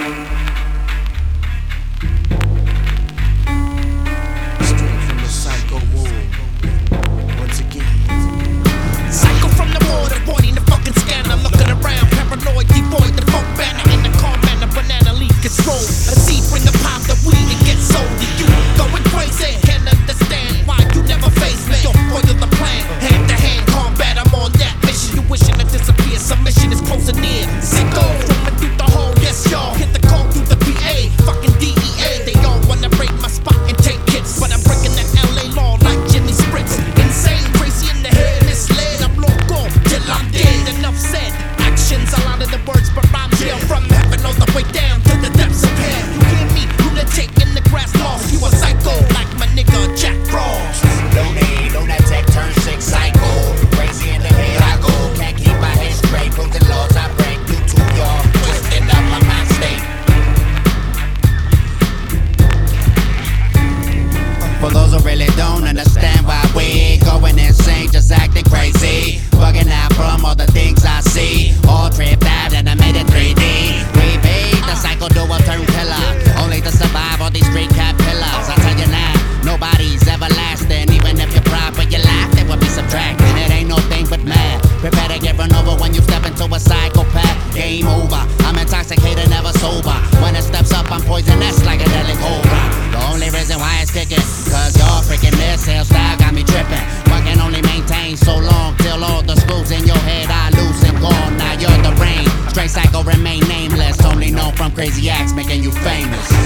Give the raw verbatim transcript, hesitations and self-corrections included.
Straight from the psycho ward. Once again. Psycho from the ward, avoiding the fucking scanner. Looking around, paranoid, devoid the folk banner. In the car manner, banana leaf control. A seed bring a pop the weed and get sold to you. Going crazy, can't understand why you never face me. Don't spoil the plan, hand to hand combat. I'm on that mission. You wishing to disappear, submission is closing near. Psycho, rolling through the hole, yes y'all. Hit the call through the P A, fucking D E A. They all wanna break my spot and take hits, but I'm breaking that L A law like Jimmy Spritz. Insane, crazy in the head, misled. I'm local till I'm dead. Enough said. Actions, a lot of the words, but rhymes here from heaven all the way down to the depths of hell. You hear me? Lunatic in the grass lost. You a psycho like my nigga Jack Frost. Looney, lunatic, turn sick, psycho. Crazy in the head I go. Can't keep my head straight. Broken laws I break. You to your twisted up my mind state. For those who really don't understand why we going insane, just acting crazy. Bugging out from all the things I see. All tripped out and I made it three D. Repeat, the cycle do a turn killer. Only to survive all these street cat pillars. I tell you now, nobody's everlasting. Even if you're proud but you laugh, there will be subtracting. It ain't no thing but mad. Prepare to get run over when you step into a psychopath. Game over, I'm intoxicated, never sober. When it steps up, I'm poisonous like a deadly cobra. The only reason why it's kicking, cause your freaking missile style got me tripping. One can only maintain so long till all the screws in your head are loose and gone. Now you're the rain. Straight psycho remain nameless, only known from crazy acts making you famous.